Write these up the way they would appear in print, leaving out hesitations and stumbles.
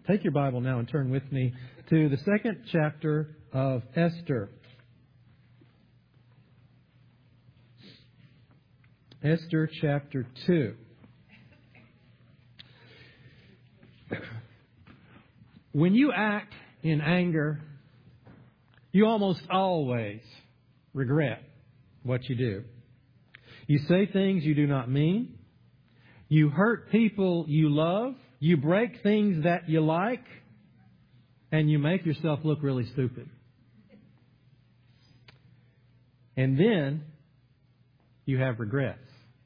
Take your Bible now and turn with me to the second chapter of Esther. Esther chapter 2. When you act in anger, you almost always regret what you do. You say things you do not mean. You hurt people you love. You break things that you like. And you make yourself look really stupid. And then you have regrets.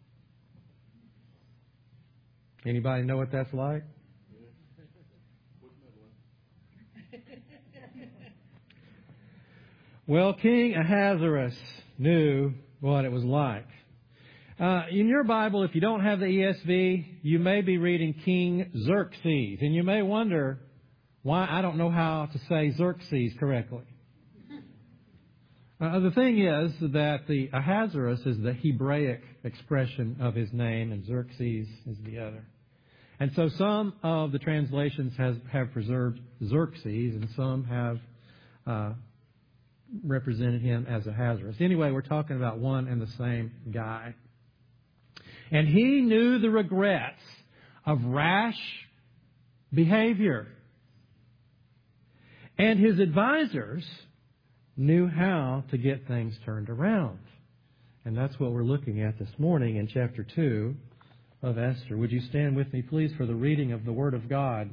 Anybody know what that's like? Well, King Ahasuerus knew what it was like. In your Bible, if you don't have the ESV, you may be reading King Xerxes. And you may wonder why I don't know how to say Xerxes correctly. The thing is that the Ahasuerus is the Hebraic expression of his name, and Xerxes is the other. And so some of the translations have preserved Xerxes, and some have represented him as Ahasuerus. Anyway, we're talking about one and the same guy. And he knew the regrets of rash behavior. And his advisors knew how to get things turned around. And that's what we're looking at this morning in chapter 2 of Esther. Would you stand with me, please, for the reading of the Word of God?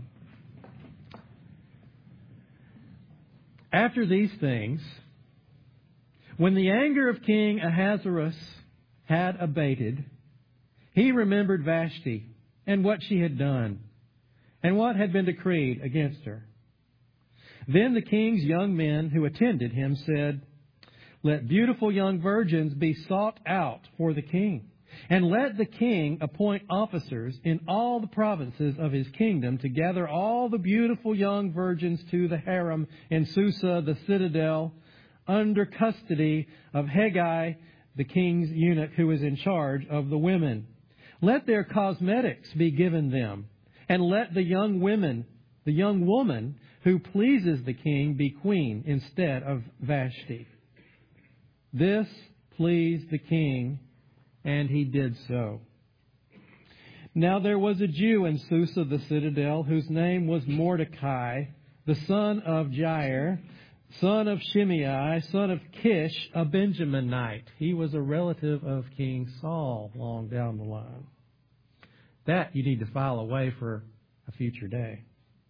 After these things, when the anger of King Ahasuerus had abated, he remembered Vashti and what she had done and what had been decreed against her. Then the king's young men who attended him said, "Let beautiful young virgins be sought out for the king, and let the king appoint officers in all the provinces of his kingdom to gather all the beautiful young virgins to the harem in Susa, the citadel, under custody of Hegai, the king's eunuch who is in charge of the women. Let their cosmetics be given them, and let the young woman who pleases the king be queen instead of Vashti." This pleased the king, and he did so. Now there was a Jew in Susa the citadel whose name was Mordecai, the son of Jair, son of Shimei, son of Kish, a Benjaminite. He was a relative of King Saul long down the line. That you need to file away for a future day.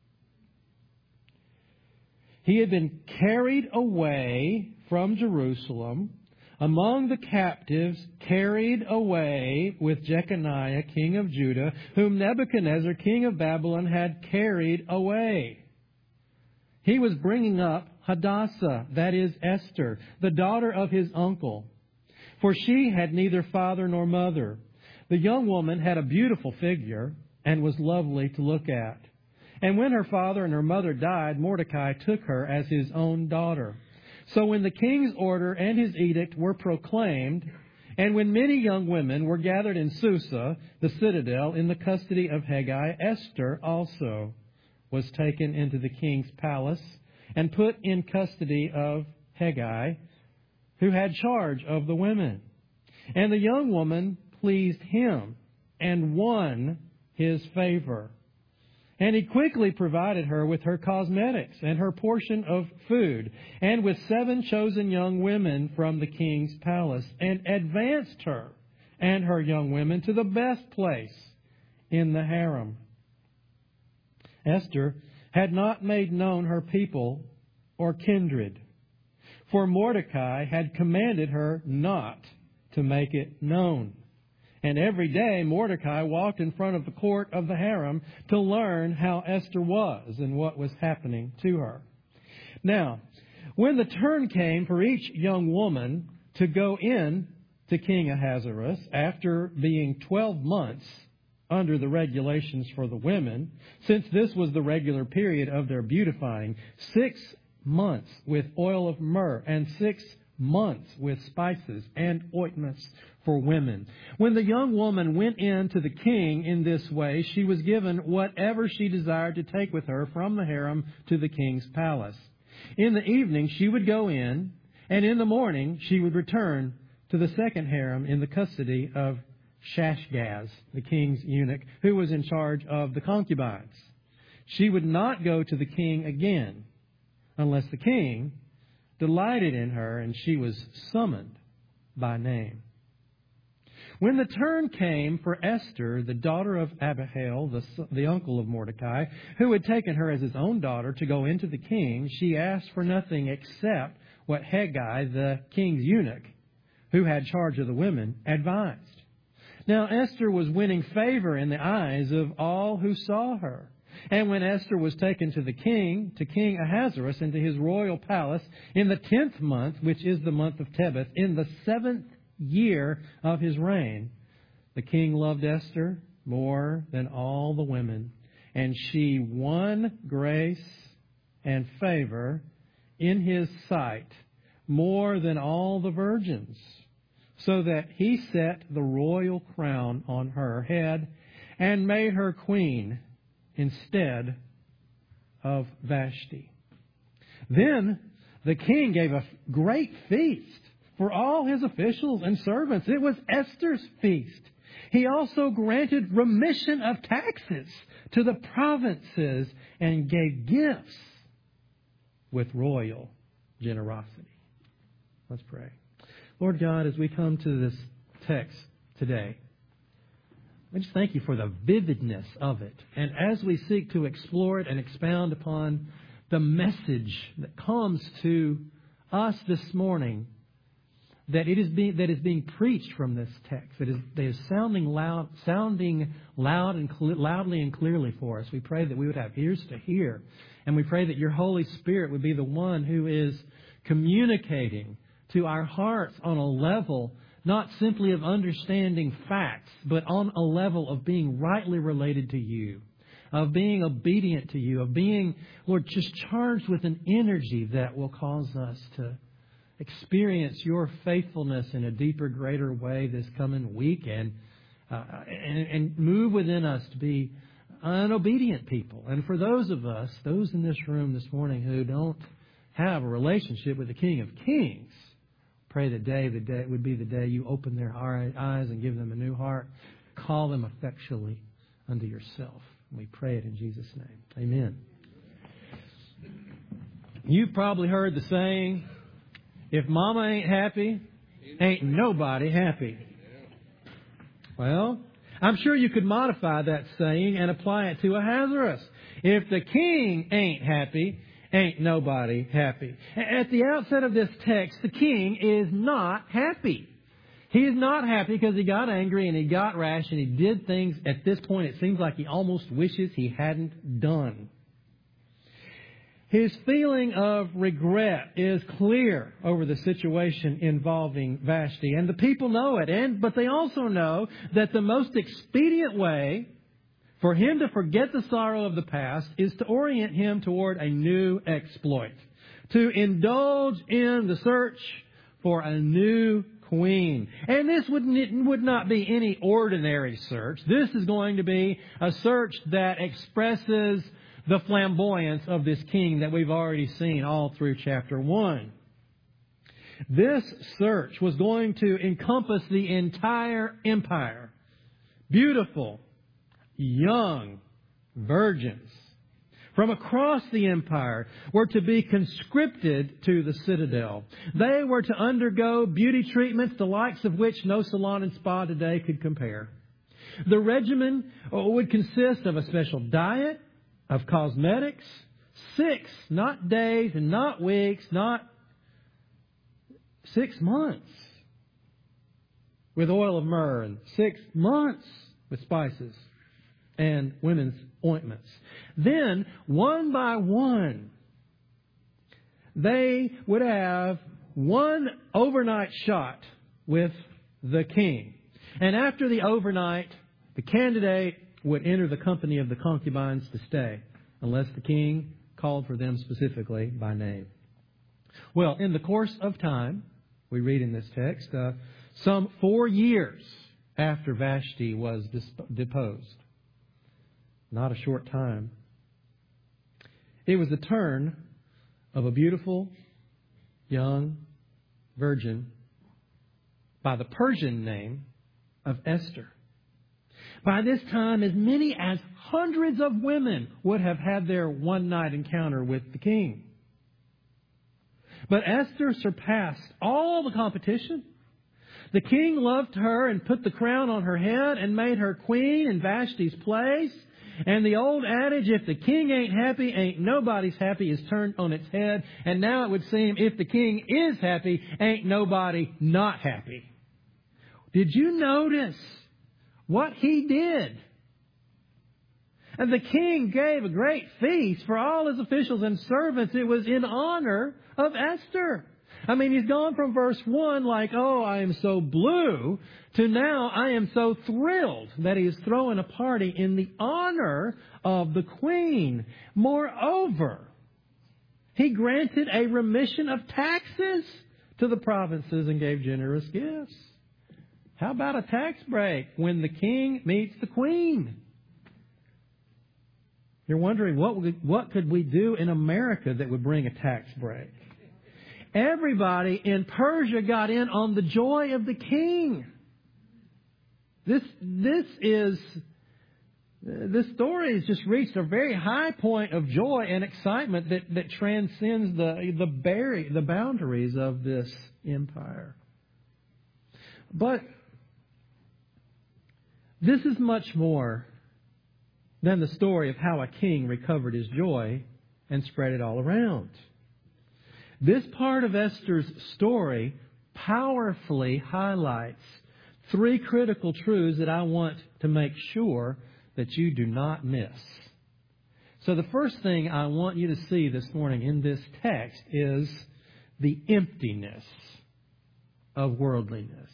He had been carried away from Jerusalem among the captives, carried away with Jeconiah, king of Judah, whom Nebuchadnezzar, king of Babylon, had carried away. He was bringing up Hadassah, that is Esther, the daughter of his uncle, for she had neither father nor mother. The young woman had a beautiful figure and was lovely to look at. And when her father and her mother died, Mordecai took her as his own daughter. So when the king's order and his edict were proclaimed, and when many young women were gathered in Susa, the citadel, in the custody of Hegai, Esther also was taken into the king's palace and put in custody of Hegai, who had charge of the women. And the young woman pleased him and won his favor. And he quickly provided her with her cosmetics and her portion of food, and with 7 chosen young women from the king's palace, and advanced her and her young women to the best place in the harem. Esther had not made known her people or kindred, for Mordecai had commanded her not to make it known. And every day Mordecai walked in front of the court of the harem to learn how Esther was and what was happening to her. Now, when the turn came for each young woman to go in to King Ahasuerus, after being 12 months under the regulations for the women, since this was the regular period of their beautifying, 6 months with oil of myrrh and 6 months with spices and ointments for women. When the young woman went in to the king in this way, she was given whatever she desired to take with her from the harem to the king's palace. In the evening she would go in, and in the morning she would return to the second harem in the custody of Shashgaz, the king's eunuch, who was in charge of the concubines. She would not go to the king again unless the king delighted in her and she was summoned by name. When the turn came for Esther, the daughter of Abihail, the uncle of Mordecai, who had taken her as his own daughter to go into the king, she asked for nothing except what Hegai, the king's eunuch, who had charge of the women, advised. Now Esther was winning favor in the eyes of all who saw her. And when Esther was taken to King Ahasuerus, into his royal palace, in the 10th month, which is the month of Tebeth, in the 7th year of his reign, the king loved Esther more than all the women, and she won grace and favor in his sight more than all the virgins, so that he set the royal crown on her head and made her queen instead of Vashti. Then the king gave a great feast for all his officials and servants. It was Esther's feast. He also granted remission of taxes to the provinces and gave gifts with royal generosity. Let's pray. Lord God, as we come to this text today, we just thank you for the vividness of it. And as we seek to explore it and expound upon the message that comes to us this morning, that is being preached from this text, that is sounding loudly and clearly for us. We pray that we would have ears to hear, and we pray that your Holy Spirit would be the one who is communicating to our hearts on a level not simply of understanding facts, but on a level of being rightly related to you, of being obedient to you, of being, Lord, just charged with an energy that will cause us to experience your faithfulness in a deeper, greater way this coming week, and move within us to be an obedient people. And for those of us, those in this room this morning who don't have a relationship with the King of Kings, pray the day would be the day you open their eyes and give them a new heart. Call them effectually unto yourself. We pray it in Jesus' name. Amen. You've probably heard the saying, if Mama ain't happy, ain't nobody happy. Well, I'm sure you could modify that saying and apply it to Ahasuerus. If the king ain't happy, ain't nobody happy. At the outset of this text, the king is not happy. He is not happy because he got angry and he got rash and he did things at this point it seems like he almost wishes he hadn't done. His feeling of regret is clear over the situation involving Vashti. And the people know it. But they also know that the most expedient way for him to forget the sorrow of the past is to orient him toward a new exploit, to indulge in the search for a new queen. And this would not be any ordinary search. This is going to be a search that expresses the flamboyance of this king that we've already seen all through chapter 1. This search was going to encompass the entire empire. Beautiful, young virgins from across the empire were to be conscripted to the citadel. They were to undergo beauty treatments, the likes of which no salon and spa today could compare. The regimen would consist of a special diet, of cosmetics, 6, not days and not weeks, not 6 months with oil of myrrh, and 6 months with spices and women's ointments. Then, one by one, they would have one overnight shot with the king. And after the overnight, the candidate would enter the company of the concubines to stay, unless the king called for them specifically by name. Well, in the course of time, we read in this text, some 4 years after Vashti was deposed. Not a short time. It was the turn of a beautiful young virgin by the Persian name of Esther. By this time, as many as hundreds of women would have had their one-night encounter with the king. But Esther surpassed all the competition. The king loved her and put the crown on her head and made her queen in Vashti's place. And the old adage, if the king ain't happy, ain't nobody's happy, is turned on its head. And now it would seem if the king is happy, ain't nobody not happy. Did you notice what he did? And the king gave a great feast for all his officials and servants. It was in honor of Esther. I mean, he's gone from verse 1 like, oh, I am so blue, to now I am so thrilled that he is throwing a party in the honor of the queen. Moreover, he granted a remission of taxes to the provinces and gave generous gifts. How about a tax break when the king meets the queen? You're wondering, what could we do in America that would bring a tax break? Everybody in Persia got in on the joy of the king. This story has just reached a very high point of joy and excitement that transcends the boundaries of this empire. But this is much more than the story of how a king recovered his joy and spread it all around. This part of Esther's story powerfully highlights 3 critical truths that I want to make sure that you do not miss. So the first thing I want you to see this morning in this text is the emptiness of worldliness.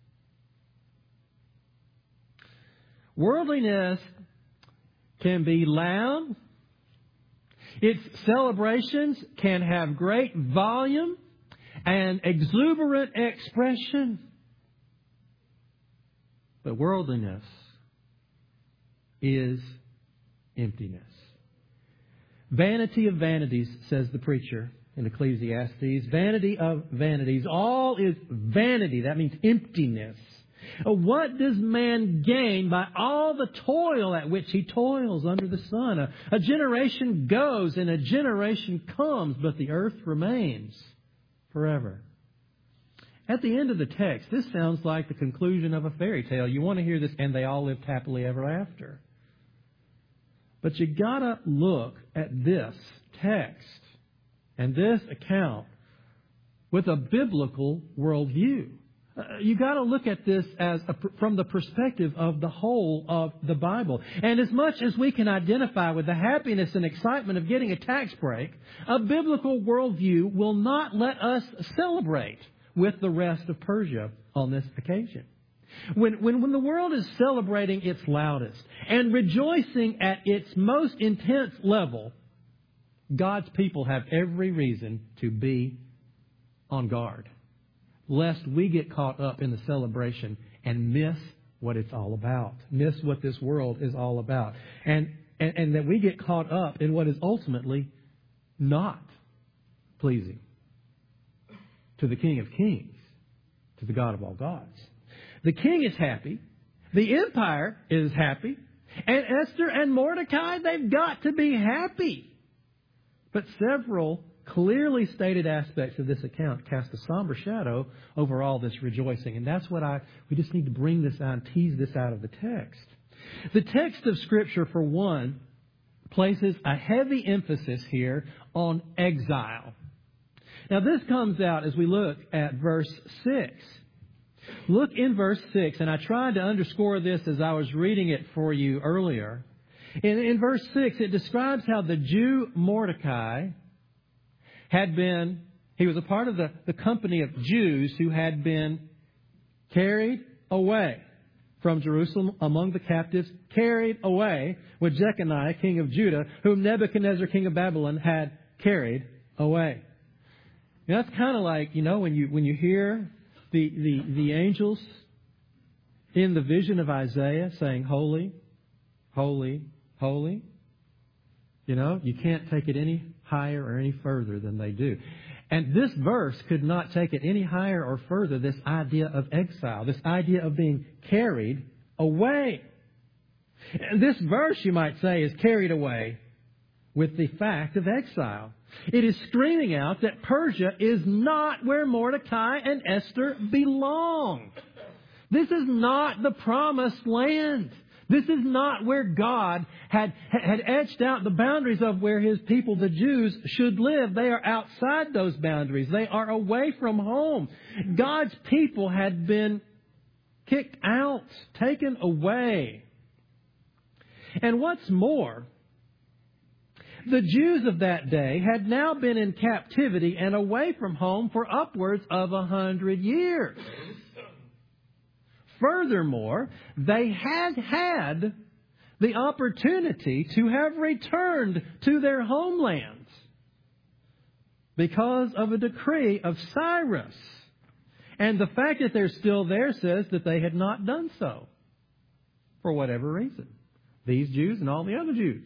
Worldliness can be loud. Its celebrations can have great volume and exuberant expression. But worldliness is emptiness. Vanity of vanities, says the preacher in Ecclesiastes. Vanity of vanities. All is vanity. That means emptiness. What does man gain by all the toil at which he toils under the sun? A generation goes and a generation comes, but the earth remains forever. At the end of the text, this sounds like the conclusion of a fairy tale. You want to hear this, and they all lived happily ever after. But you gotta look at this text and this account with a biblical worldview. You got to look at this from the perspective of the whole of the Bible. And as much as we can identify with the happiness and excitement of getting a tax break, a biblical worldview will not let us celebrate with the rest of Persia on this occasion. When the world is celebrating its loudest and rejoicing at its most intense level, God's people have every reason to be on guard, lest we get caught up in the celebration and miss what it's all about, miss what this world is all about, and that we get caught up in what is ultimately not pleasing to the King of Kings, to the God of all gods. The king is happy. The empire is happy. And Esther and Mordecai, they've got to be happy. But several clearly stated aspects of this account cast a somber shadow over all this rejoicing. And that's what we just need to bring this out and tease this out of the text. The text of Scripture, for one, places a heavy emphasis here on exile. Now, this comes out as we look at verse 6. Look in verse 6, and I tried to underscore this as I was reading it for you earlier. In verse 6, it describes how the Jew Mordecai he was a part of the company of Jews who had been carried away from Jerusalem among the captives, carried away with Jeconiah, king of Judah, whom Nebuchadnezzar, king of Babylon, had carried away. You know, that's kind of like, when you hear the angels in the vision of Isaiah saying, "Holy, holy, holy." You can't take it any higher or any further than they do. And this verse could not take it any higher or further, this idea of exile, this idea of being carried away. And this verse, you might say, is carried away with the fact of exile. It is screaming out that Persia is not where Mordecai and Esther belong. This is not the promised land. This is not where God had etched out the boundaries of where His people, the Jews, should live. They are outside those boundaries. They are away from home. God's people had been kicked out, taken away. And what's more, the Jews of that day had now been in captivity and away from home for upwards of 100 years. Furthermore, they had the opportunity to have returned to their homelands because of a decree of Cyrus. And the fact that they're still there says that they had not done so for whatever reason. These Jews and all the other Jews.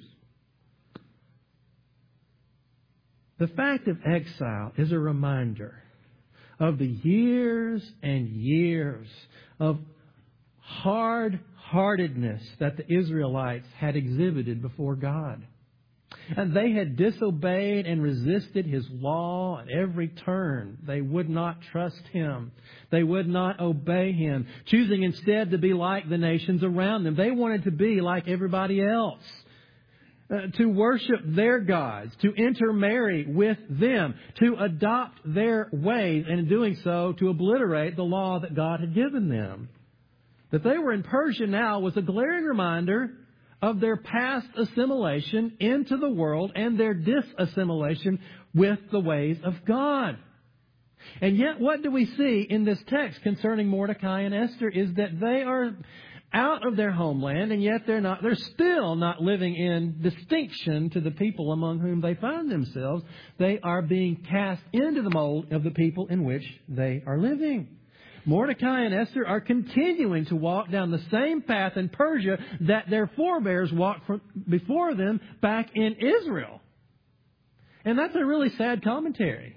The fact of exile is a reminder of the years and years of hard-heartedness that the Israelites had exhibited before God. And they had disobeyed and resisted His law at every turn. They would not trust Him. They would not obey Him, choosing instead to be like the nations around them. They wanted to be like everybody else, to worship their gods, to intermarry with them, to adopt their ways, and in doing so, to obliterate the law that God had given them. That they were in Persia now was a glaring reminder of their past assimilation into the world and their disassimilation with the ways of God. And yet what do we see in this text concerning Mordecai and Esther is that they are out of their homeland, and yet they're still not living in distinction to the people among whom they find themselves. They are being cast into the mold of the people in which they are living. Mordecai and Esther are continuing to walk down the same path in Persia that their forebears walked before them back in Israel. And that's a really sad commentary.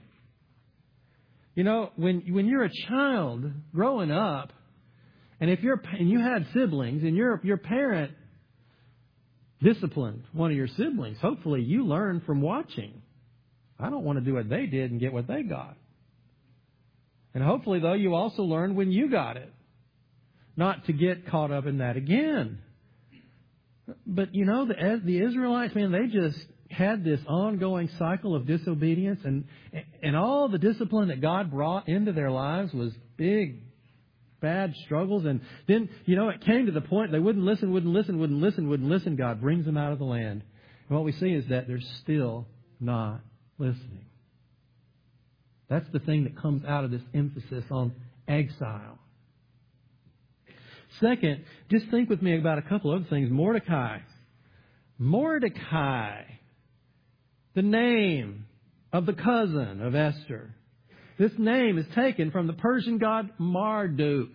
When you're a child growing up, and you had siblings, and your parent disciplined one of your siblings, hopefully you learn from watching. I don't want to do what they did and get what they got. And hopefully, though, you also learned when you got it, not to get caught up in that again. But, the Israelites, man, they just had this ongoing cycle of disobedience, and all the discipline that God brought into their lives was big, bad struggles. And then, it came to the point they wouldn't listen. God brings them out of the land. And what we see is that they're still not listening. That's the thing that comes out of this emphasis on exile. Second, just think with me about a couple other things. Mordecai, the name of the cousin of Esther. This name is taken from the Persian god Marduk,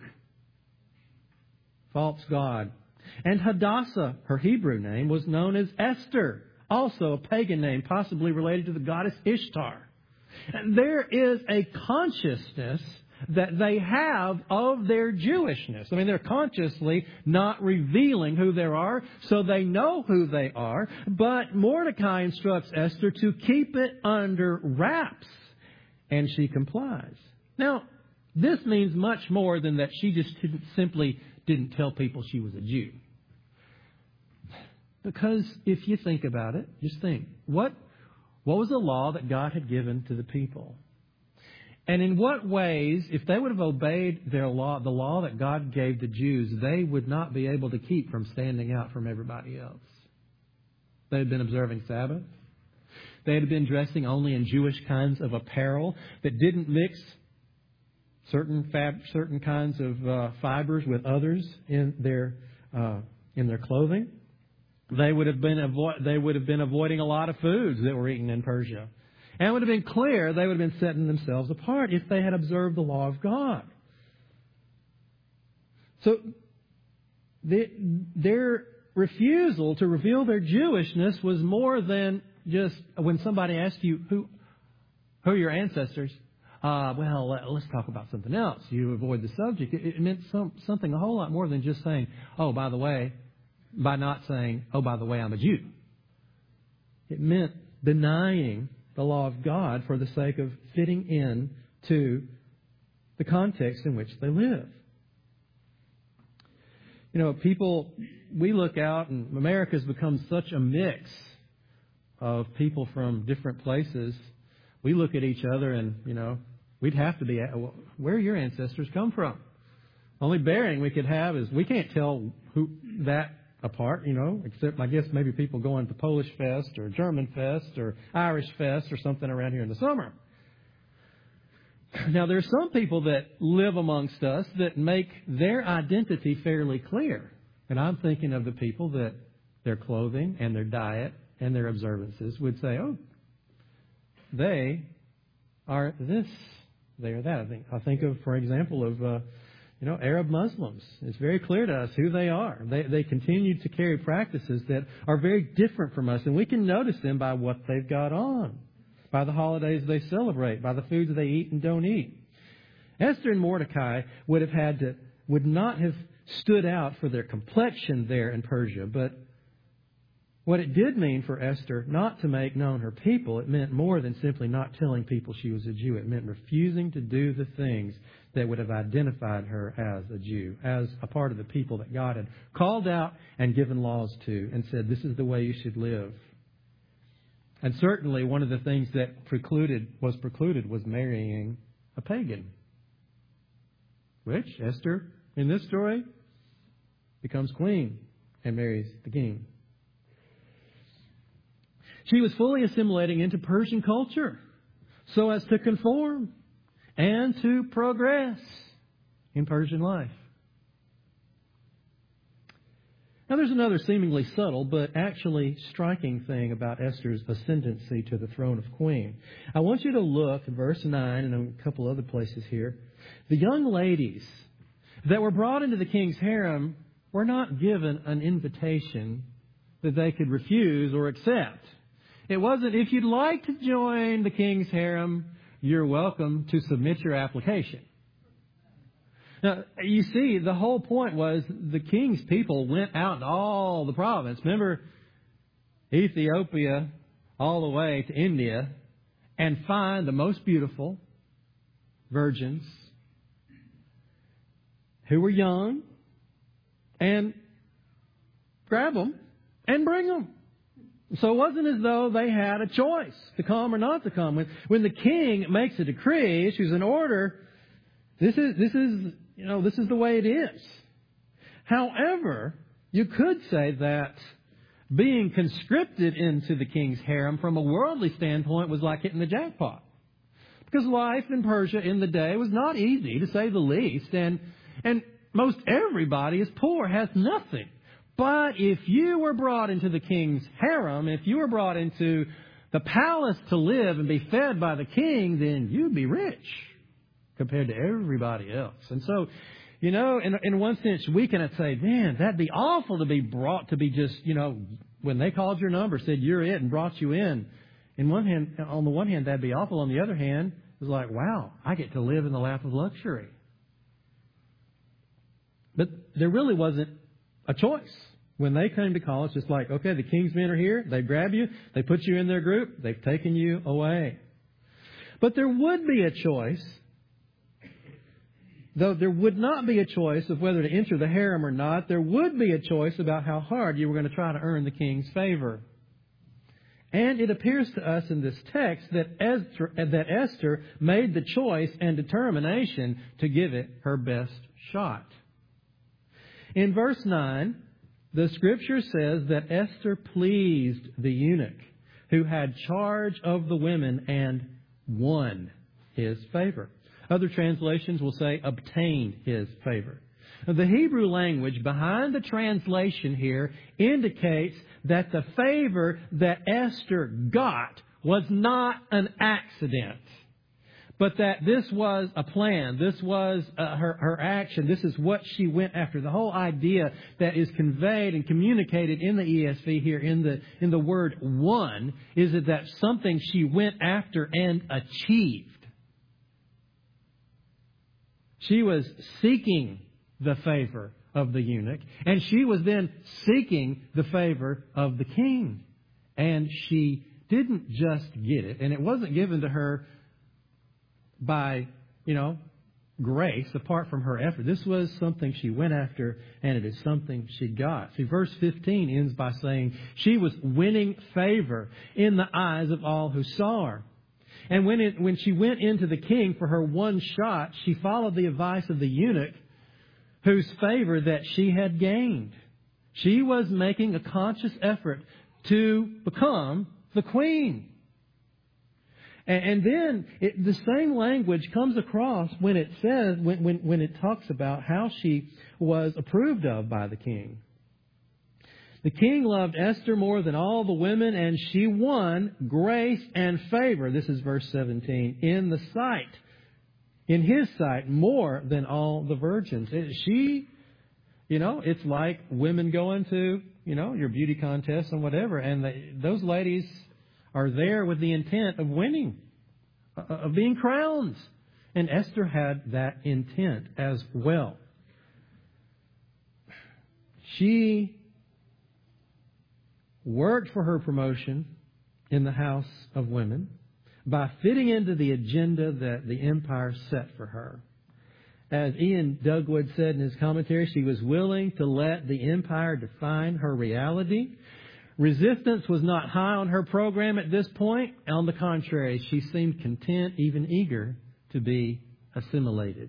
false god. And Hadassah, her Hebrew name, was known as Esther, also a pagan name, possibly related to the goddess Ishtar. And there is a consciousness that they have of their Jewishness. I mean, they're consciously not revealing who they are, so they know who they are. But Mordecai instructs Esther to keep it under wraps, and she complies. Now, this means much more than that she just simply didn't tell people she was a Jew. Because if you think about it, just think, what was the law that God had given to the people? And in what ways, if they would have obeyed their law, the law that God gave the Jews, they would not be able to keep from standing out from everybody else. They had been observing Sabbath. They had been dressing only in Jewish kinds of apparel that didn't mix certain kinds of fibers with others in their clothing. They would have been avoiding a lot of foods that were eaten in Persia. And it would have been clear they would have been setting themselves apart if they had observed the law of God. So their refusal to reveal their Jewishness was more than just when somebody asked you, who are your ancestors? Let's talk about something else. You avoid the subject. It meant something a whole lot more than just saying, oh, by the way, by not saying, oh, by the way, I'm a Jew. It meant denying the law of God for the sake of fitting in to the context in which they live. You know, people, we look out and America's become such a mix of people from different places. We look at each other and, you know, we'd have to be, where your ancestors come from. Only bearing we could have is we can't tell who that apart, you know, except I guess maybe people going to Polish Fest or German Fest or Irish Fest or something around here in the summer. Now, there's some people that live amongst us that make their identity fairly clear. And I'm thinking of the people that their clothing and their diet and their observances would say, oh, they are this, they are that. I think of, for example, of Arab Muslims. It's very clear to us who they are. They continue to carry practices that are very different from us, and we can notice them by what they've got on, by the holidays they celebrate, by the foods they eat and don't eat. Esther and Mordecai would not have stood out for their complexion there in Persia, but what it did mean for Esther not to make known her people, it meant more than simply not telling people she was a Jew. It meant refusing to do the things that would have identified her as a Jew, as a part of the people that God had called out and given laws to and said, this is the way you should live. And certainly one of the things that was precluded was marrying a pagan, which Esther, in this story, becomes queen and marries the king. She was fully assimilating into Persian culture so as to conform and to progress in Persian life. Now, there's another seemingly subtle but actually striking thing about Esther's ascendancy to the throne of queen. I want you to look at verse 9 and a couple other places here. The young ladies that were brought into the king's harem were not given an invitation that they could refuse or accept. It wasn't, if you'd like to join the king's harem, you're welcome to submit your application. Now, you see, the whole point was the king's people went out to all the province. Remember, Ethiopia all the way to India and find the most beautiful virgins who were young and grab them and bring them. So it wasn't as though they had a choice to come or not to come. When the king makes a decree, issues an order, this is the way it is. However, you could say that being conscripted into the king's harem from a worldly standpoint was like hitting the jackpot. Because life in Persia in the day was not easy, to say the least. And most everybody is poor, has nothing. But if you were brought into the king's harem, if you were brought into the palace to live and be fed by the king, then you'd be rich compared to everybody else. And so, in one sense, we can say, man, that'd be awful to be brought to be just, when they called your number, said you're it and brought you in. On the one hand, that'd be awful. On the other hand, it was like, wow, I get to live in the lap of luxury. But there really wasn't a choice. When they came to call, it's just like, okay, the king's men are here. They grab you. They put you in their group. They've taken you away. But there would be a choice, though there would not be a choice of whether to enter the harem or not. There would be a choice about how hard you were going to try to earn the king's favor. And it appears to us in this text that Esther made the choice and determination to give it her best shot. In verse 9, the Scripture says that Esther pleased the eunuch who had charge of the women and won his favor. Other translations will say obtained his favor. The Hebrew language behind the translation here indicates that the favor that Esther got was not an accident, but that this was a plan. This was her action. This is what she went after. The whole idea that is conveyed and communicated in the ESV here in the word won is that that's something she went after and achieved. She was seeking the favor of the eunuch, and she was then seeking the favor of the king. And she didn't just get it, and it wasn't given to her by, grace apart from her effort. This was something she went after, and it is something she got. See, verse 15 ends by saying she was winning favor in the eyes of all who saw her. And when she went into the king for her one shot, she followed the advice of the eunuch whose favor that she had gained. She was making a conscious effort to become the queen. And then the same language comes across when it says, when it talks about how she was approved of by the king. The king loved Esther more than all the women, and she won grace and favor. This is verse 17. In his sight, more than all the virgins. She, it's like women going to, your beauty contests and whatever. And those ladies are there with the intent of winning, of being crowned. And Esther had that intent as well. She worked for her promotion in the house of women by fitting into the agenda that the empire set for her. As Ian Dugwood said in his commentary, she was willing to let the empire define her reality. Resistance was not high on her program at this point. On the contrary, she seemed content, even eager to be assimilated.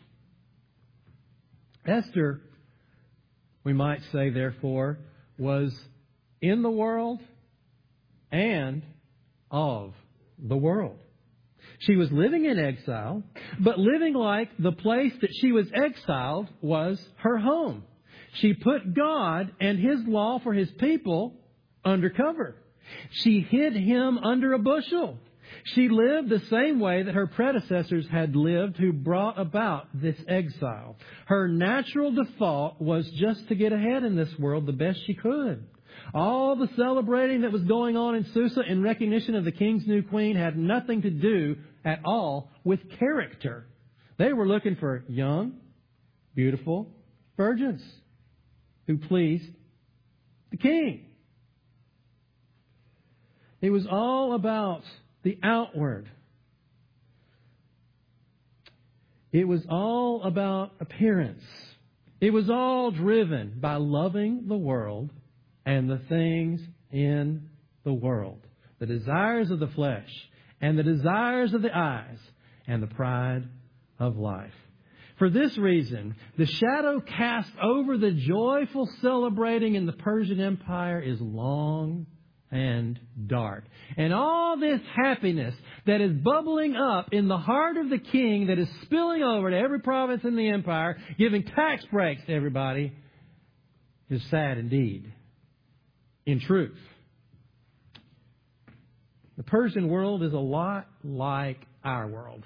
Esther, we might say, therefore, was in the world and of the world. She was living in exile, but living like the place that she was exiled was her home. She put God and His law for His people under cover. She hid Him under a bushel. She lived the same way that her predecessors had lived who brought about this exile. Her natural default was just to get ahead in this world the best she could. All the celebrating that was going on in Susa in recognition of the king's new queen had nothing to do at all with character. They were looking for young, beautiful virgins who pleased the king. It was all about the outward. It was all about appearance. It was all driven by loving the world and the things in the world. The desires of the flesh and the desires of the eyes and the pride of life. For this reason, the shadow cast over the joyful celebrating in the Persian Empire is long and dark. And all this happiness that is bubbling up in the heart of the king, that is spilling over to every province in the empire, giving tax breaks to everybody, is sad indeed. In truth, the Persian world is a lot like our world.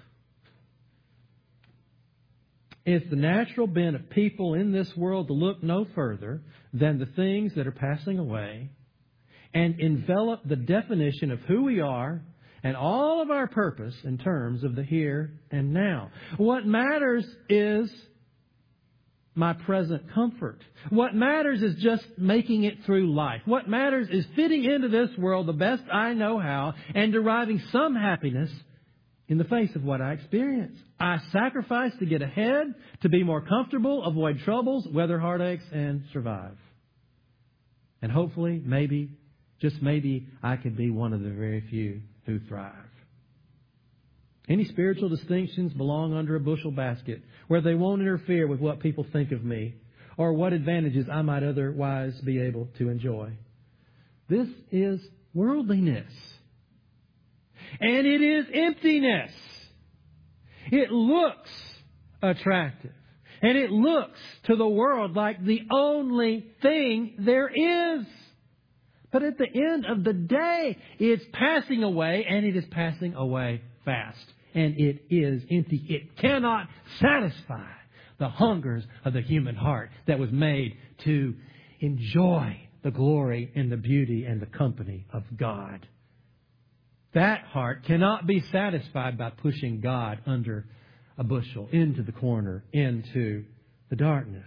It's the natural bent of people in this world to look no further than the things that are passing away and envelop the definition of who we are and all of our purpose in terms of the here and now. What matters is my present comfort. What matters is just making it through life. What matters is fitting into this world the best I know how and deriving some happiness in the face of what I experience. I sacrifice to get ahead, to be more comfortable, avoid troubles, weather heartaches, and survive. And hopefully, maybe, just maybe, I could be one of the very few who thrive. Any spiritual distinctions belong under a bushel basket where they won't interfere with what people think of me or what advantages I might otherwise be able to enjoy. This is worldliness. And it is emptiness. It looks attractive. And it looks to the world like the only thing there is. But at the end of the day, it's passing away, and it is passing away fast. And it is empty. It cannot satisfy the hungers of the human heart that was made to enjoy the glory and the beauty and the company of God. That heart cannot be satisfied by pushing God under a bushel, into the corner, into the darkness.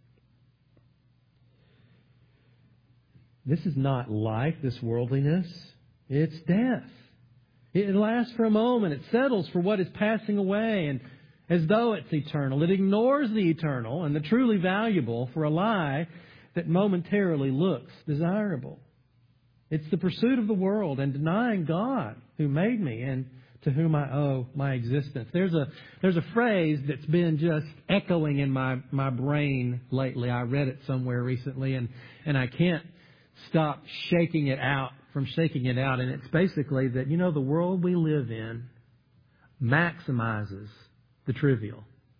This is not life, this worldliness. It's death. It lasts for a moment. It settles for what is passing away, and as though it's eternal. It ignores the eternal and the truly valuable for a lie that momentarily looks desirable. It's the pursuit of the world and denying God who made me and to whom I owe my existence. There's a phrase that's been just echoing in my brain lately. I read it somewhere recently, and I can't stop shaking it out. And it's basically that, the world we live in maximizes the trivial.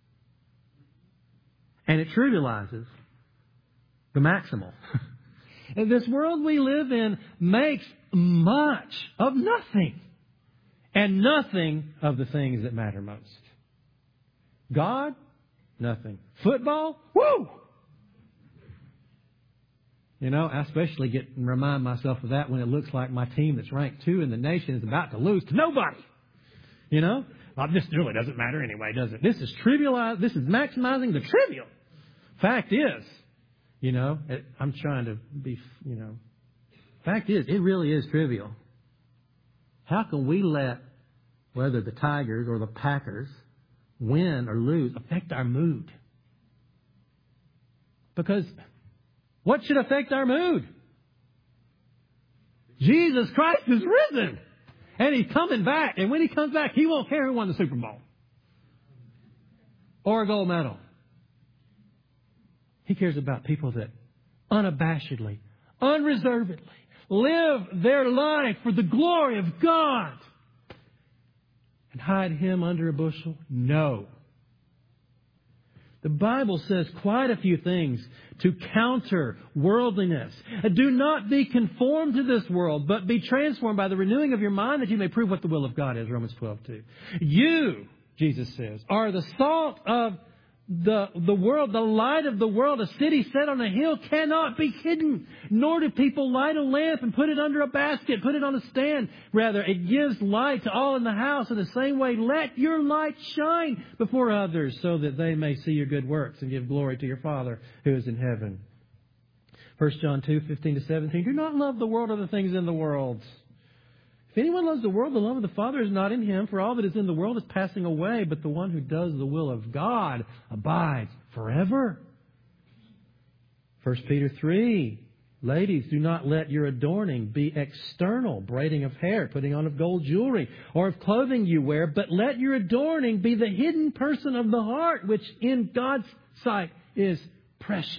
And it trivializes the maximal. And this world we live in makes much of nothing. And nothing of the things that matter most. God, nothing. Football, woo! I especially remind myself of that when it looks like my team that's ranked 2 in the nation is about to lose to nobody. Well, this really doesn't matter anyway, does it? This is trivialized. This is maximizing the trivial. Fact is, I'm trying to be, fact is, it really is trivial. How can we let whether the Tigers or the Packers win or lose affect our mood? Because what should affect our mood? Jesus Christ is risen. And He's coming back. And when He comes back, He won't care who won the Super Bowl or a gold medal. He cares about people that unabashedly, unreservedly live their life for the glory of God. And hide Him under a bushel? No. The Bible says quite a few things to counter worldliness. Do not be conformed to this world, but be transformed by the renewing of your mind that you may prove what the will of God is. Romans 12:2. You, Jesus says, are the salt of the world, the light of the world. A city set on a hill cannot be hidden, nor do people light a lamp and put it under a basket, put it on a stand. Rather, it gives light to all in the house. In the same way, let your light shine before others so that they may see your good works and give glory to your Father who is in heaven. 1 John 2:15-17. Do not love the world or the things in the world. If anyone loves the world, the love of the Father is not in him. For all that is in the world is passing away, but the one who does the will of God abides forever. 1 Peter 3. Ladies, do not let your adorning be external, braiding of hair, putting on of gold jewelry, or of clothing you wear, but let your adorning be the hidden person of the heart, which in God's sight is precious.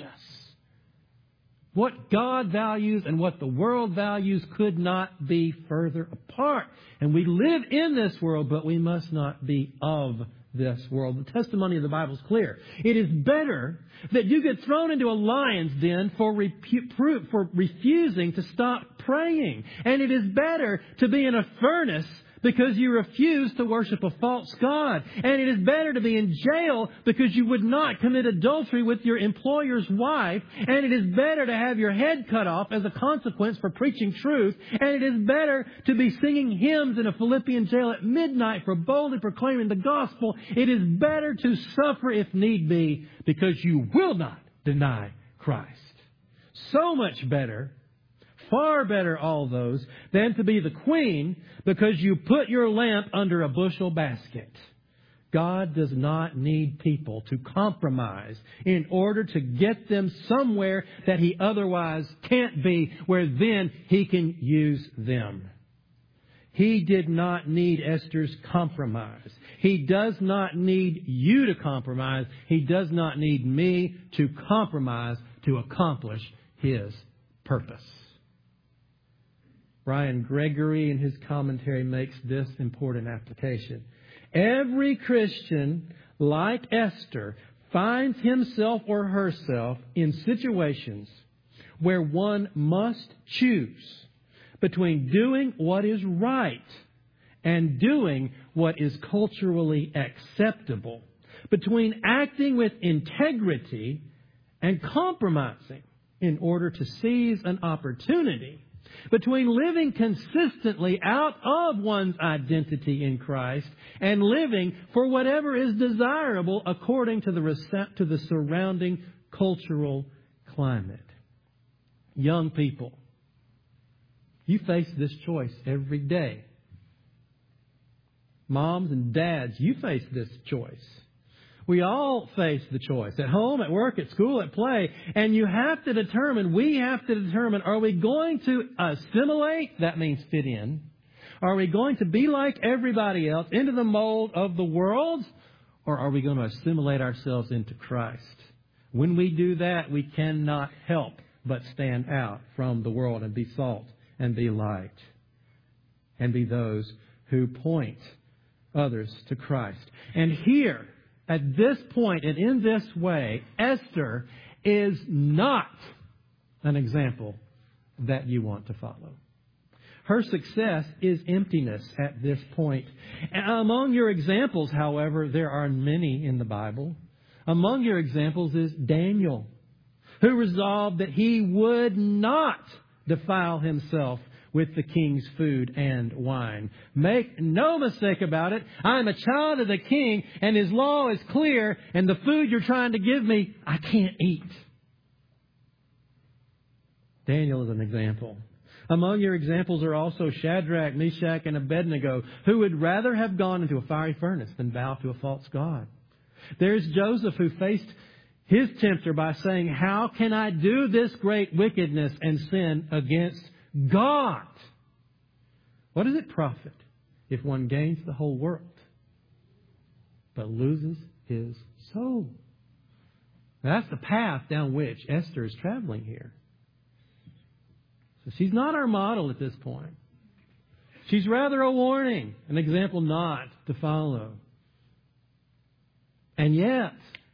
What God values and what the world values could not be further apart. And we live in this world, but we must not be of this world. The testimony of the Bible is clear. It is better that you get thrown into a lion's den for refusing to stop praying. And it is better to be in a furnace because you refuse to worship a false god. And it is better to be in jail because you would not commit adultery with your employer's wife. And it is better to have your head cut off as a consequence for preaching truth. And it is better to be singing hymns in a Philippian jail at midnight for boldly proclaiming the gospel. It is better to suffer if need be because you will not deny Christ. So much better. Far better, all those, than to be the queen because you put your lamp under a bushel basket. God does not need people to compromise in order to get them somewhere that He otherwise can't be, where then He can use them. He did not need Esther's compromise. He does not need you to compromise. He does not need me to compromise to accomplish His purpose. Brian Gregory in his commentary makes this important application. Every Christian, like Esther, finds himself or herself in situations where one must choose between doing what is right and doing what is culturally acceptable, between acting with integrity and compromising in order to seize an opportunity, between living consistently out of one's identity in Christ and living for whatever is desirable according to the surrounding cultural climate. Young people, you face this choice every day. Moms and dads, you face this choice. We all face the choice at home, at work, at school, at play. And we have to determine, are we going to assimilate? That means fit in. Are we going to be like everybody else into the mold of the world? Or are we going to assimilate ourselves into Christ? When we do that, we cannot help but stand out from the world and be salt and be light and be those who point others to Christ. And here, at this point and in this way, Esther is not an example that you want to follow. Her success is emptiness at this point. Among your examples, however, there are many in the Bible. Among your examples is Daniel, who resolved that he would not defile himself with the king's food and wine. Make no mistake about it. I'm a child of the king, and his law is clear, and the food you're trying to give me, I can't eat. Daniel is an example. Among your examples are also Shadrach, Meshach, and Abednego, who would rather have gone into a fiery furnace than bow to a false god. There's Joseph, who faced his tempter by saying, how can I do this great wickedness and sin against God? What does it profit if one gains the whole world but loses his soul? That's the path down which Esther is traveling here. So she's not our model at this point. She's rather a warning, an example not to follow. And yet,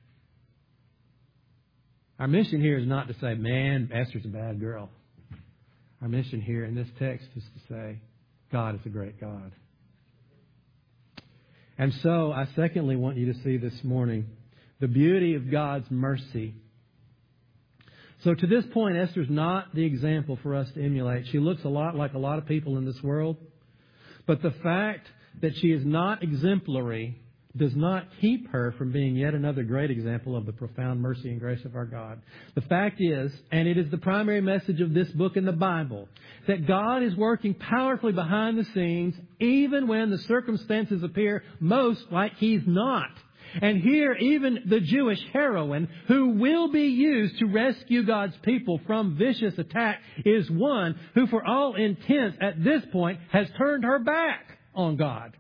our mission here is not to say, man, Esther's a bad girl. Our mission here in this text is to say, God is a great God. And so, I secondly want you to see this morning the beauty of God's mercy. So to this point, Esther's not the example for us to emulate. She looks a lot like a lot of people in this world. But the fact that she is not exemplary does not keep her from being yet another great example of the profound mercy and grace of our God. The fact is, and it is the primary message of this book in the Bible, that God is working powerfully behind the scenes, even when the circumstances appear most like He's not. And here, even the Jewish heroine who will be used to rescue God's people from vicious attack is one who, for all intents at this point, has turned her back on God.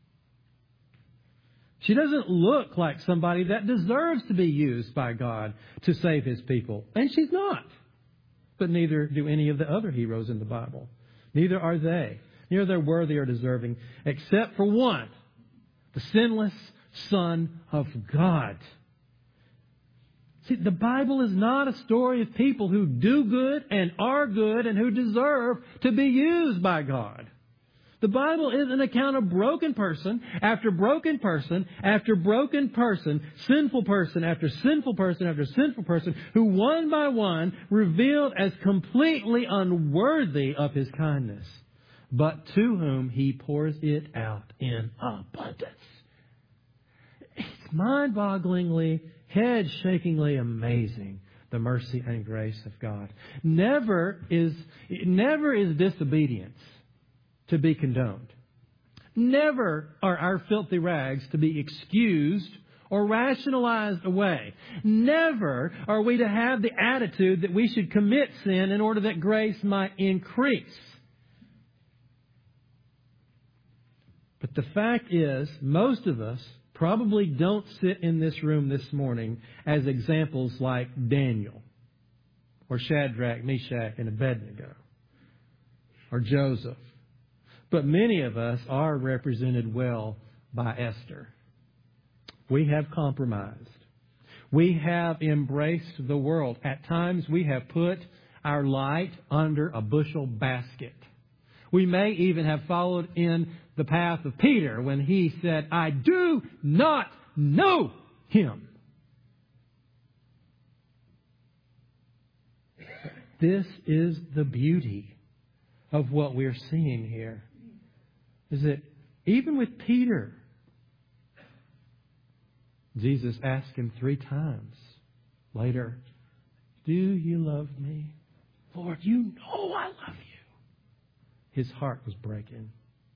She doesn't look like somebody that deserves to be used by God to save His people. And she's not. But neither do any of the other heroes in the Bible. Neither are they. Neither they're worthy or deserving, except for one, the sinless Son of God. See, the Bible is not a story of people who do good and are good and who deserve to be used by God. The Bible is an account of broken person after broken person after broken person, sinful person after sinful person after sinful person, who one by one revealed as completely unworthy of His kindness, but to whom He pours it out in abundance. It's mind-bogglingly, head-shakingly amazing, the mercy and grace of God. Never is disobedience to be condoned. Never are our filthy rags to be excused or rationalized away. Never are we to have the attitude that we should commit sin in order that grace might increase. But the fact is, most of us probably don't sit in this room this morning as examples like Daniel or Shadrach, Meshach, and Abednego or Joseph. But many of us are represented well by Esther. We have compromised. We have embraced the world. At times we have put our light under a bushel basket. We may even have followed in the path of Peter when he said, I do not know him. This is the beauty of what we're seeing here. Is that even with Peter, Jesus asked him 3 times later, do you love me? Lord, you know I love you. His heart was breaking.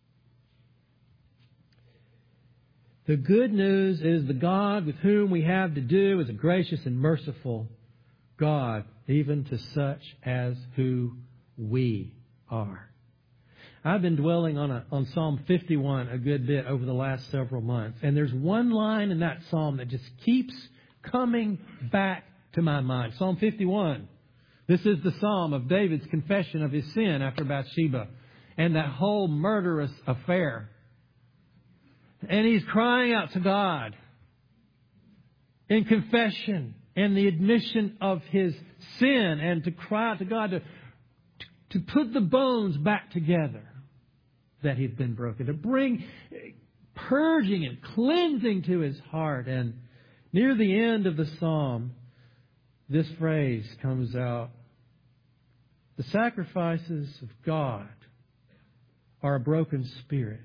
The good news is the God with whom we have to do is a gracious and merciful God, even to such as who we are. I've been dwelling on Psalm 51 a good bit over the last several months. And there's one line in that psalm that just keeps coming back to my mind. Psalm 51. This is the psalm of David's confession of his sin after Bathsheba and that whole murderous affair. And he's crying out to God in confession and the admission of his sin, and to cry out to God to put the bones back together that he'd been broken, to bring purging and cleansing to his heart. And near the end of the psalm, this phrase comes out: the sacrifices of God are a broken spirit,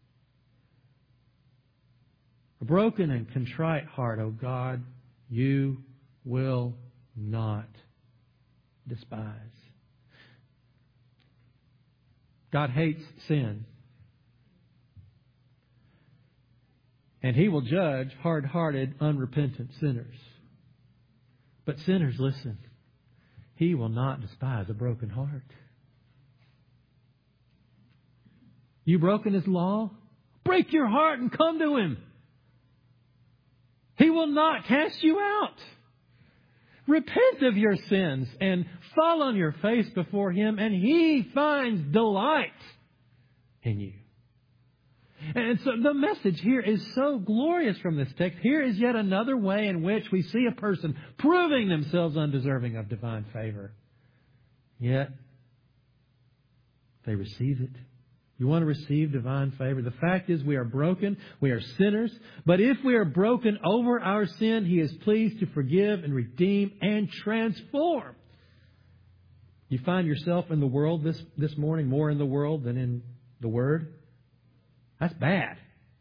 a broken and contrite heart, O God, you will not despise. God hates sin. And He will judge hard-hearted, unrepentant sinners. But sinners, listen. He will not despise a broken heart. You broken His law? Break your heart and come to Him. He will not cast you out. Repent of your sins and fall on your face before Him, and He finds delight in you. And so the message here is so glorious from this text. Here is yet another way in which we see a person proving themselves undeserving of divine favor. Yet, they receive it. You want to receive divine favor? The fact is we are broken. We are sinners. But if we are broken over our sin, He is pleased to forgive and redeem and transform. You find yourself in the world this morning, more in the world than in the Word? That's bad.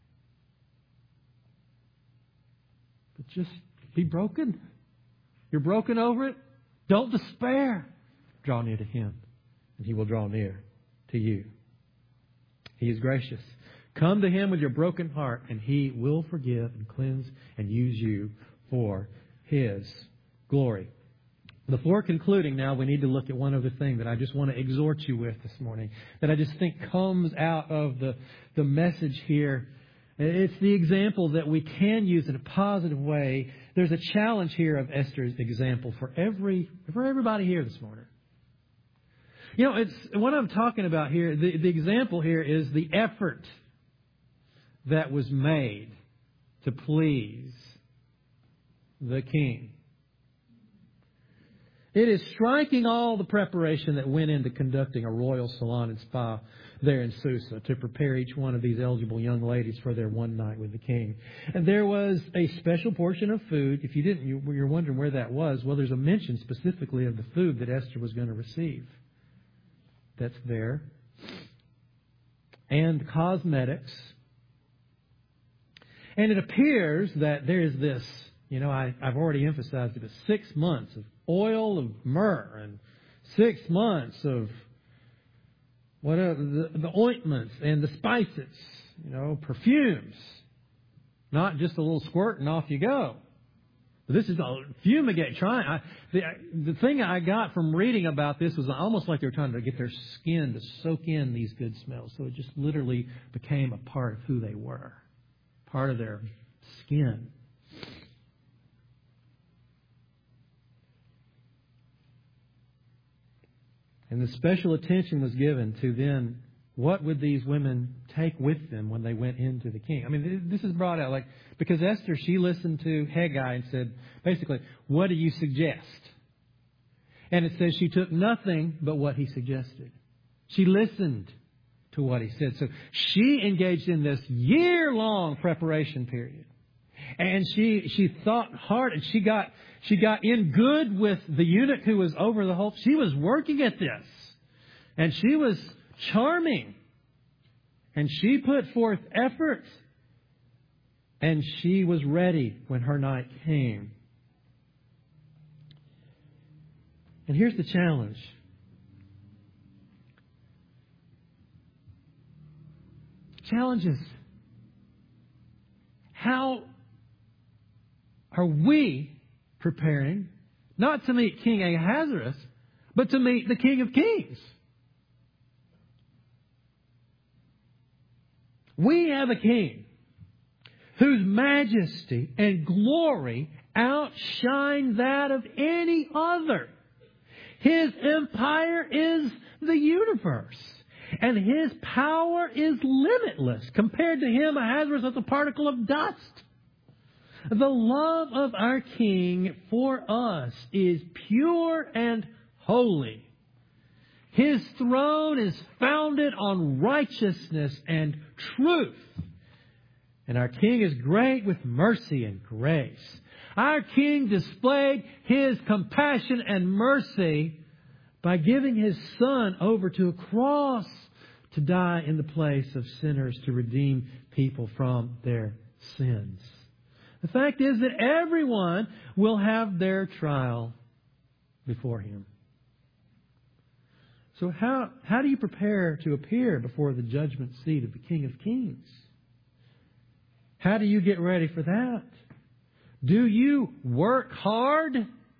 But just be broken. You're broken over it. Don't despair. Draw near to Him, and He will draw near to you. He is gracious. Come to Him with your broken heart, and He will forgive and cleanse and use you for His glory. Before concluding now, we need to look at one other thing that I just want to exhort you with this morning, that I just think comes out of the message here. It's the example that we can use in a positive way. There's a challenge here of Esther's example for everybody here this morning. You know, it's what I'm talking about here. The example here is the effort that was made to please the king. It is striking all the preparation that went into conducting a royal salon and spa there in Susa to prepare each one of these eligible young ladies for their one night with the king. And there was a special portion of food. If you didn't, you're wondering where that was. Well, there's a mention specifically of the food that Esther was going to receive. That's there. And cosmetics. And it appears that there is this, I've already emphasized it, but 6 months of oil of myrrh and 6 months of the ointments and the spices, perfumes. Not just a little squirt and off you go. This is a fumigate. The thing I got from reading about this was almost like they were trying to get their skin to soak in these good smells. So it just literally became a part of who they were, part of their skin. And the special attention was given to then what would these women take with them when they went into the king. I mean, this is brought out because Esther, she listened to Haggai and said, basically, what do you suggest? And it says she took nothing but what he suggested. She listened to what he said. So she engaged in this year-long preparation period. And she thought hard, and she got in good with the eunuch who was over the whole. She was working at this. And she was charming. And she put forth effort. And she was ready when her night came. And here's the challenge. The challenge is, how are we preparing not to meet King Ahasuerus, but to meet the King of Kings? We have a king whose majesty and glory outshine that of any other. His empire is the universe, and his power is limitless. Compared to him, Ahasuerus is a particle of dust. The love of our King for us is pure and holy. His throne is founded on righteousness and truth. And our King is great with mercy and grace. Our King displayed His compassion and mercy by giving His Son over to a cross to die in the place of sinners to redeem people from their sins. The fact is that everyone will have their trial before Him. So how do you prepare to appear before the judgment seat of the King of Kings? How do you get ready for that? Do you work hard?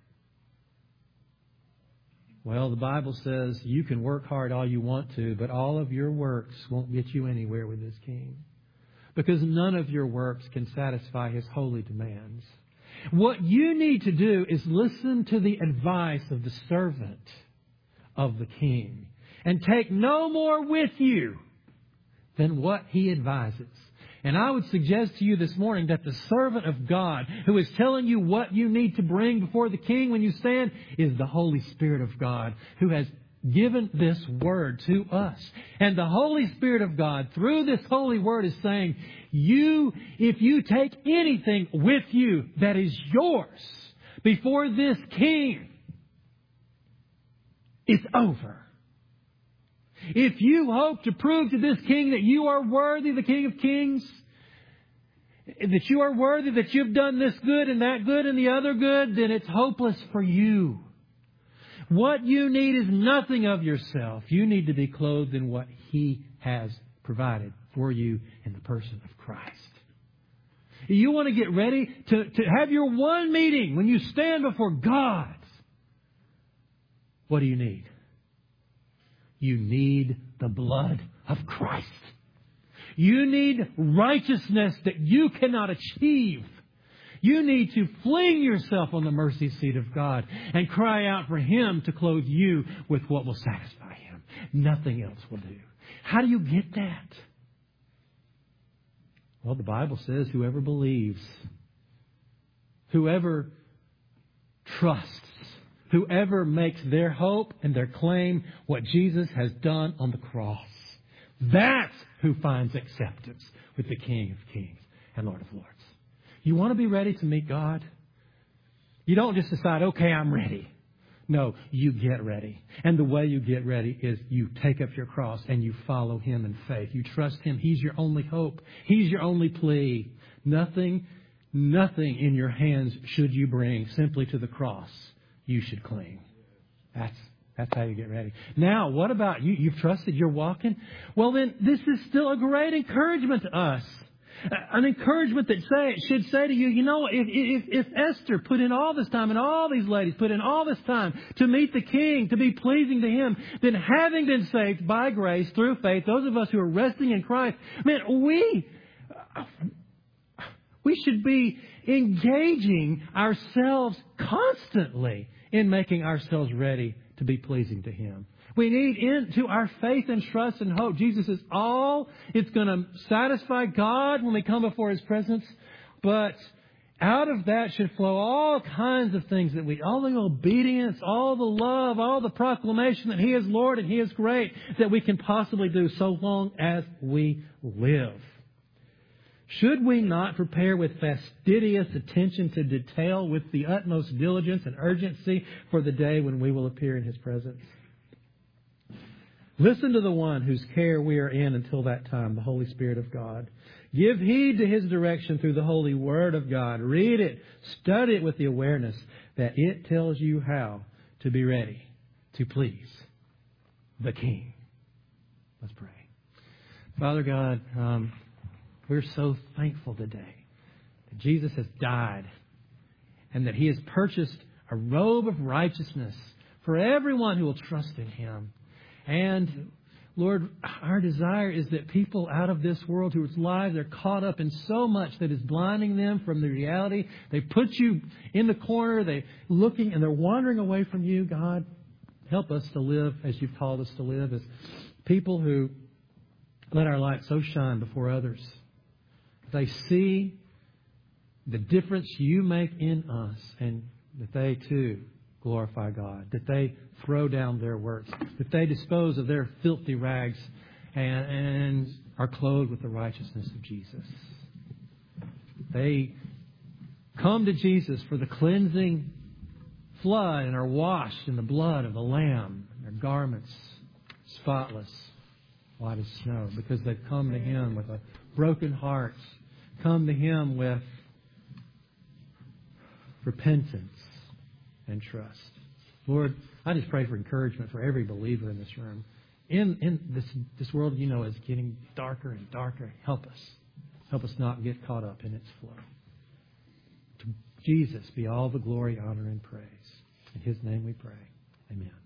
Well, the Bible says you can work hard all you want to, but all of your works won't get you anywhere with this King. Because none of your works can satisfy His holy demands. What you need to do is listen to the advice of the servant of the King and take no more with you than what He advises. And I would suggest to you this morning that the servant of God who is telling you what you need to bring before the King when you stand is the Holy Spirit of God who has given this Word to us. And the Holy Spirit of God through this Holy Word is saying, if you take anything with you that is yours before this King, it's over. If you hope to prove to this King that you are worthy, the King of Kings, that you are worthy, that you've done this good and that good and the other good, then it's hopeless for you. What you need is nothing of yourself. You need to be clothed in what He has provided for you in the person of Christ. You want to get ready to have your one meeting when you stand before God. What do you need? You need the blood of Christ. You need righteousness that you cannot achieve. You need to fling yourself on the mercy seat of God and cry out for Him to clothe you with what will satisfy Him. Nothing else will do. How do you get that? Well, the Bible says whoever believes, whoever trusts, whoever makes their hope and their claim what Jesus has done on the cross, that's who finds acceptance with the King of Kings and Lord of Lords. You want to be ready to meet God? You don't just decide, okay, I'm ready. No, you get ready. And the way you get ready is you take up your cross and you follow Him in faith. You trust Him. He's your only hope. He's your only plea. Nothing in your hands should you bring. Simply to the cross you should cling. That's how you get ready. Now, what about you? You've trusted, you're walking. Well, then this is still a great encouragement to us. An encouragement that should say to you, if Esther put in all this time and all these ladies put in all this time to meet the King, to be pleasing to Him, then having been saved by grace through faith, those of us who are resting in Christ, man, we should be engaging ourselves constantly in making ourselves ready to be pleasing to Him. We need into our faith and trust and hope. Jesus is all. It's going to satisfy God when we come before His presence. But out of that should flow all kinds of things all the obedience, all the love, all the proclamation that He is Lord and He is great that we can possibly do so long as we live. Should we not prepare with fastidious attention to detail with the utmost diligence and urgency for the day when we will appear in His presence? Listen to the one whose care we are in until that time, the Holy Spirit of God. Give heed to His direction through the holy Word of God. Read it, study it with the awareness that it tells you how to be ready to please the King. Let's pray. Father God, we're so thankful today that Jesus has died and that He has purchased a robe of righteousness for everyone who will trust in Him. And Lord, our desire is that people out of this world whose lives are caught up in so much that is blinding them from the reality. They put You in the corner, they're looking and they're wandering away from You. God, help us to live as You've called us to live, as people who let our light so shine before others. They see the difference You make in us, and that they too glorify God, that they throw down their works, that they dispose of their filthy rags and are clothed with the righteousness of Jesus. They come to Jesus for the cleansing flood and are washed in the blood of the Lamb, their garments spotless, white as snow, because they've come to Him with a broken heart, come to Him with repentance and trust. Lord, I just pray for encouragement for every believer in this room. In this world, is getting darker and darker. Help us. Help us not get caught up in its flow. To Jesus be all the glory, honor, and praise. In His name we pray. Amen.